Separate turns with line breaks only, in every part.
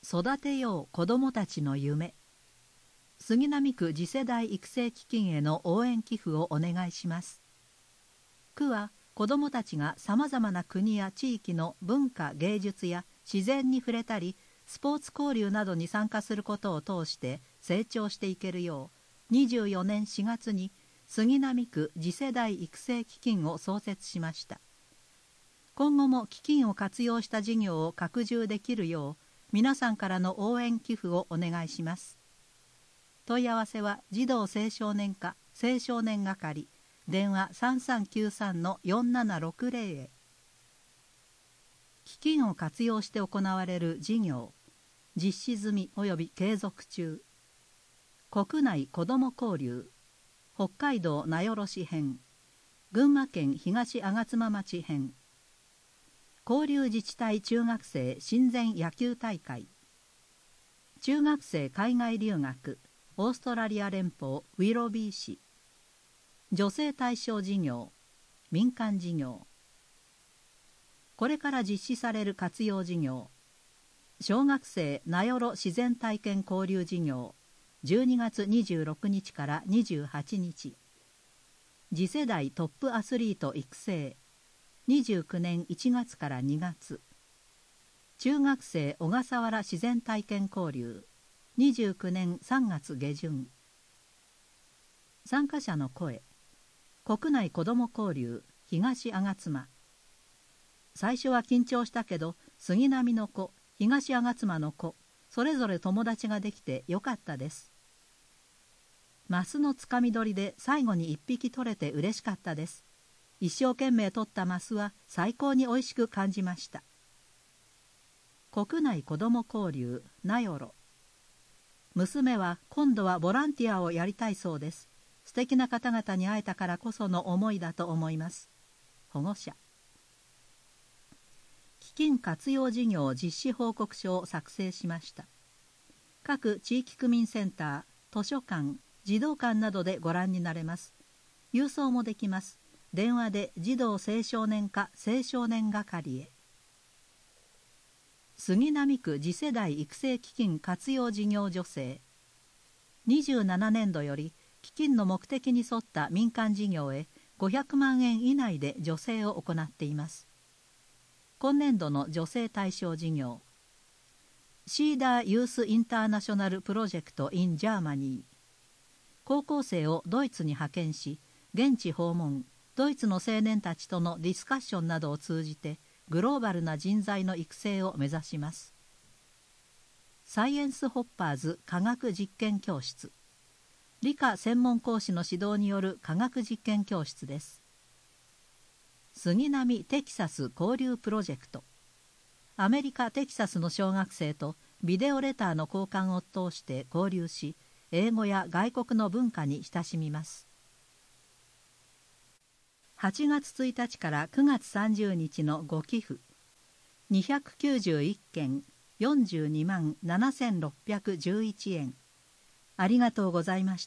育てよう子どもたちの夢。杉並区次世代育成基金への応援寄付をお願いします。区は子どもたちがさまざまな国や地域の文化芸術や自然に触れたりスポーツ交流などに参加することを通して成長していけるよう24年4月に杉並区次世代育成基金を創設しました。今後も基金を活用した事業を拡充できるよう皆さんからの応援寄付をお願いします。問い合わせは児童青少年課青少年係電話3393-4760へ。基金を活用して行われる事業実施済み及び継続中。国内子ども交流北海道名寄市編、群馬県東吾妻町編、交流自治体中学生親善野球大会、中学生海外留学オーストラリア連邦ウィロビー市、女性対象事業民間事業、これから実施される活用事業、小学生名寄自然体験交流事業12月26日から28日、次世代トップアスリート育成29年1月から2月、中学生小笠原自然体験交流29年3月下旬。参加者の声。国内子ども交流東吾妻。最初は緊張したけど杉並の子東吾妻の子それぞれ友達ができてよかったです。マスのつかみ取りで最後に1匹取れて嬉しかったです。一生懸命取ったマスは最高においしく感じました。国内子ども交流名寄。娘は今度はボランティアをやりたいそうです。素敵な方々に会えたからこその思いだと思います。保護者。基金活用事業実施報告書を作成しました。各地域区民センター、図書館、児童館などでご覧になれます。郵送もできます。電話で児童青少年課青少年係へ。杉並区次世代育成基金活用事業助成。27年度より基金の目的に沿った民間事業へ500万円以内で助成を行っています。今年度の助成対象事業、シーダーユースインターナショナルプロジェクト in ジャーマニー。高校生をドイツに派遣し、現地訪問、ドイツの青年たちとのディスカッションなどを通じて、グローバルな人材の育成を目指します。サイエンスホッパーズ科学実験教室。理科専門講師の指導による科学実験教室です。杉並テキサス交流プロジェクト。アメリカ・テキサスの小学生とビデオレターの交換を通して交流し、英語や外国の文化に親しみます。8月1日から9月30日のご寄付。291件42万7611円。ありがとうございました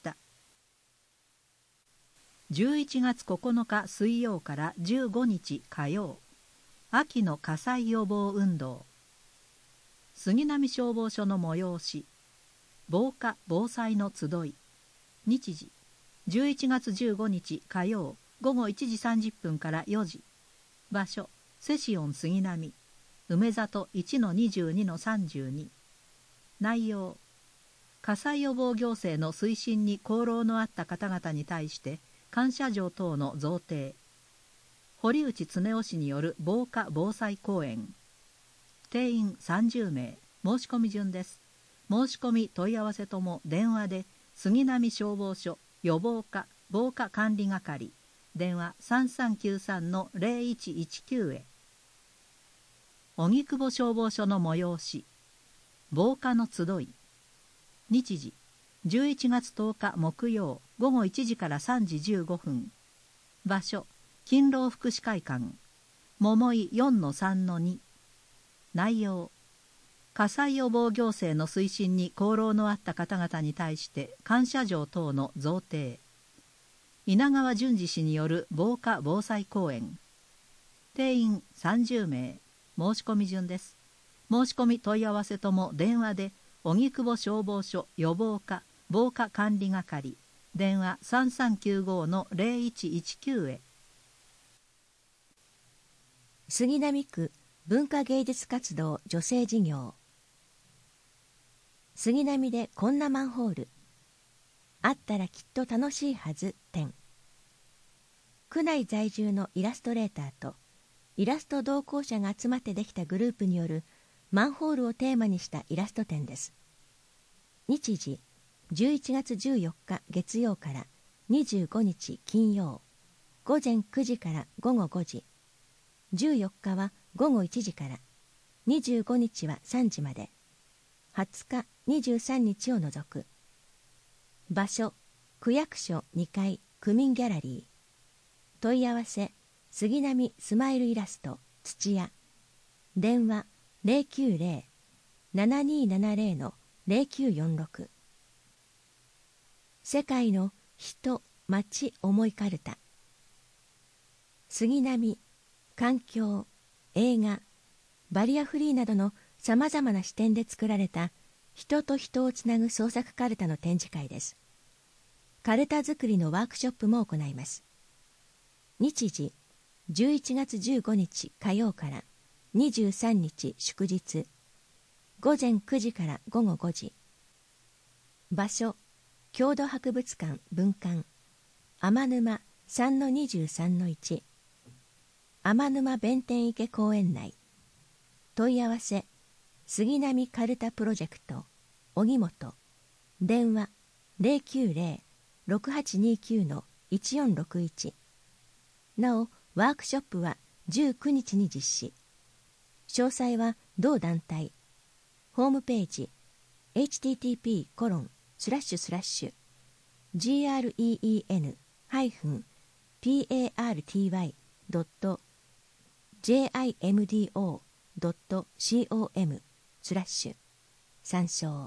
。11月9日水曜から15日火曜。秋の火災予防運動。杉並消防署の催し。防火・防災の集い。日時。11月15日火曜午後1時30分から4時。場所。セシオン杉並。梅里 1-22-32。内容。火災予防行政の推進に功労のあった方々に対して感謝状等の贈呈。堀内恒夫氏による防火・防災講演。定員30名。申し込み順です。申し込み問い合わせとも電話で杉並消防署予防課防火管理係電話3393-0119へ。荻窪消防署の催し。防火の集い。日時11月10日木曜午後1時から3時15分。場所勤労福祉会館桃井 4-3-2。内容。火災予防行政の推進に功労のあった方々に対して感謝状等の贈呈。稲川淳二氏による防火・防災講演。定員30名。申し込み順です。 申し込み問い合わせとも電話で荻窪消防署予防課防火管理係電話 3395-0119 へ。
杉並区文化芸術活動女性事業。杉並でこんなマンホールあったらきっと楽しいはず展。区内在住のイラストレーターとイラスト同行者が集まってできたグループによるマンホールをテーマにしたイラスト展です。日時11月14日月曜から25日金曜、午前9時から午後5時、14日は午後1時から、25日は3時まで、20日、23日を除く。場所、区役所2階区民ギャラリー。問い合わせ、杉並スマイルイラスト土屋。電話090-7270-0946。世界の人、町思いかるた。杉並、環境、映画、バリアフリーなどのさまざまな視点で作られた人と人をつなぐ創作かるたの展示会です。かるた作りのワークショップも行います。日時11月15日火曜から23日祝日、午前9時から午後5時。場所、郷土博物館分館天沼 3-23-1 天沼弁天池公園内。問い合わせ、杉並かるたプロジェクト荻本。電話090-6829-1461。なおワークショップは19日に実施。詳細は同団体ホームページ http://green-party.jimdo.com/ 参照。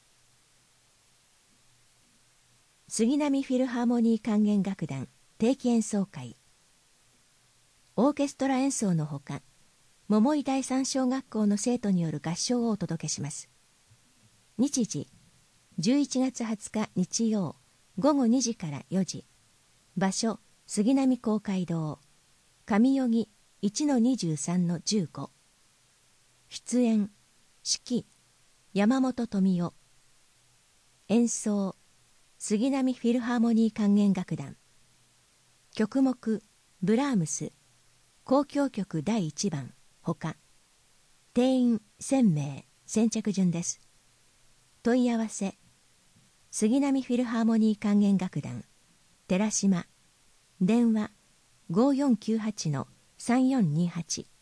杉並フィルハーモニー管弦楽団定期演奏会。オーケストラ演奏のほか、桃井第三小学校の生徒による合唱をお届けします。日時11月20日日曜午後2時から4時。場所、杉並公会堂上代木 1-23-15。出演、指揮山本富夫。演奏、杉並フィルハーモニー管弦楽団。曲目、ブラームス交響曲第1番ほか。定員1000名、先着順です。問い合わせ、杉並フィルハーモニー管弦楽団寺島。電話 5498-3428